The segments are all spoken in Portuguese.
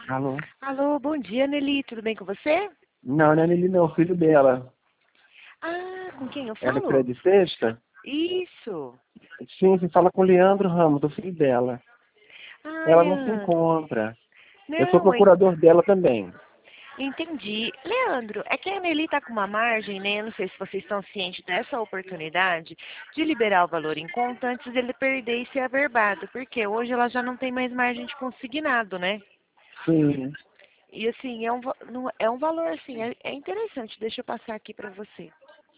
Alô? Alô, bom dia, Nelly. Tudo bem com você? Não, não é Nelly não, filho dela. Ah, com quem eu É do falo? Crédito Sexta? Isso. Sim, você fala com o Leandro Ramos, do filho dela. Ah, Ela não se Leandro. encontra. Eu sou Não, procurador dela também. entendi. Leandro, é que a Nelly está com uma margem, né? Eu não sei se vocês estão cientes dessa oportunidade de liberar o valor em conta antes dele perder e ser averbado, porque hoje ela já não tem mais margem de consignado, né? Sim. E assim, é um valor assim, é interessante. Deixa eu passar aqui para você.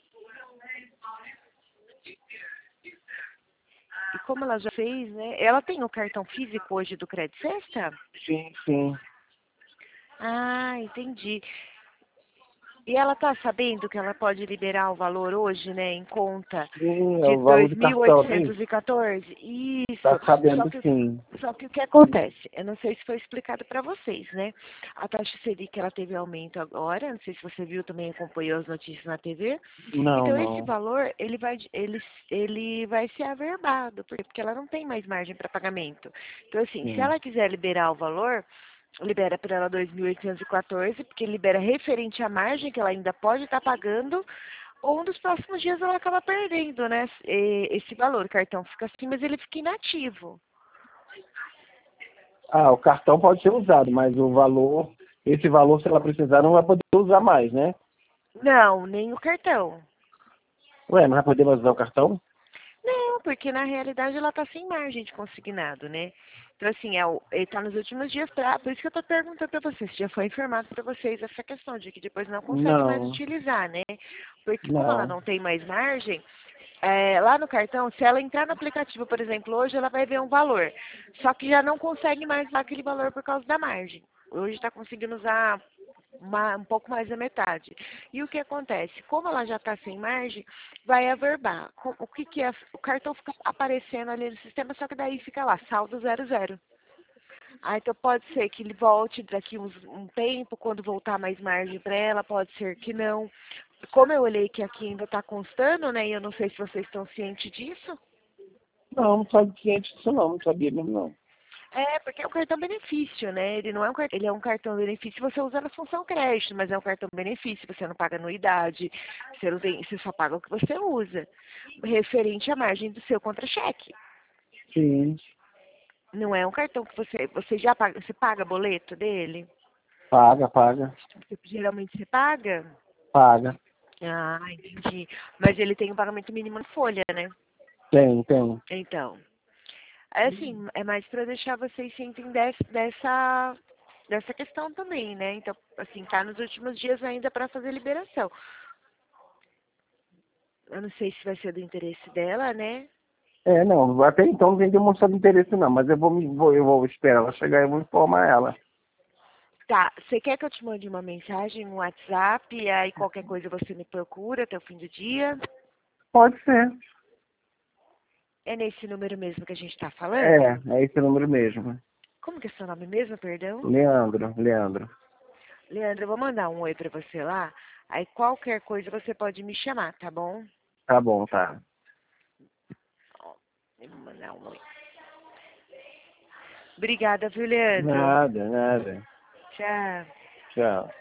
E como ela já fez, né? Ela tem o cartão físico hoje do Credit Sexta? Sim, sim. Ah, entendi. E ela tá sabendo que ela pode liberar o valor hoje, né, em conta Sim, é de o valor do cartão, não é isso? 2.814? Isso. Tá Só sabendo que, sim. só que o que acontece? Eu não sei se foi explicado para vocês, né? A taxa Selic, ela teve aumento agora. Não sei se você viu também, acompanhou as notícias na TV. Não, Então, esse não. valor, ele vai ser averbado, porque ela não tem mais margem para pagamento. Então, assim, se Sim. ela quiser liberar o valor, libera para ela 2.814, porque libera referente à margem que ela ainda pode estar pagando, ou nos próximos dias ela acaba perdendo, né? Esse valor. O cartão fica assim, mas ele fica inativo. Ah, o cartão pode ser usado, mas o valor, esse valor, se ela precisar, não vai poder usar mais, né? Não, nem o cartão. Ué, não vai poder mais usar o cartão? Não, porque na realidade ela está sem margem de consignado, né? Então, assim, ele está nos últimos dias, por isso que eu estou perguntando para vocês, se já foi informado para vocês essa questão de que depois não consegue mais Não, utilizar, né? Porque como ela não. não tem mais margem, lá no cartão, se ela entrar no aplicativo, por exemplo, hoje ela vai ver um valor, só que já não consegue mais usar aquele valor por causa da margem. Hoje está conseguindo usar um pouco mais da metade. E o que acontece? Como ela já está sem margem, vai averbar. O que, que é? O cartão fica aparecendo ali no sistema, só que daí fica lá, saldo 00. Ah, então pode ser que ele volte daqui um tempo, quando voltar mais margem para ela, pode ser que não. Como eu olhei que aqui ainda está constando, né? E eu não sei se vocês estão cientes disso. Não, não sabe cliente disso não, não sabia mesmo não. É, porque é um cartão benefício, né? Ele não é um cartão, ele é um cartão benefício você usa na função crédito, mas é um cartão benefício, você não paga anuidade, você, não tem, você só paga o que você usa, referente à margem do seu contra-cheque. Sim, Não é um cartão que você já paga, você paga boleto dele? paga, paga, Geralmente você paga? paga. Ah, entendi. Mas ele tem um pagamento mínimo na folha, né? Tem, tem. Então, é assim, é mais para deixar vocês cientes dessa questão também, né? Então, assim, tá nos últimos dias ainda para fazer liberação. Eu não sei se vai ser do interesse dela, né? É, não, até então não vem demonstrado interesse não, mas eu vou esperar ela chegar e vou informar ela. Tá, você quer que eu te mande uma mensagem no WhatsApp e aí qualquer coisa você me procura até o fim do dia? Pode ser. É nesse número mesmo que a gente tá falando? É esse número mesmo. Como que é seu nome mesmo, perdão? Leandro, Leandro. Leandro, eu vou mandar um oi pra você lá. Aí qualquer coisa você pode me chamar, tá bom? Tá bom, tá. Ó, eu vou mandar um oi. Obrigada, viu, Leandro? Nada, nada. Tchau. Tchau.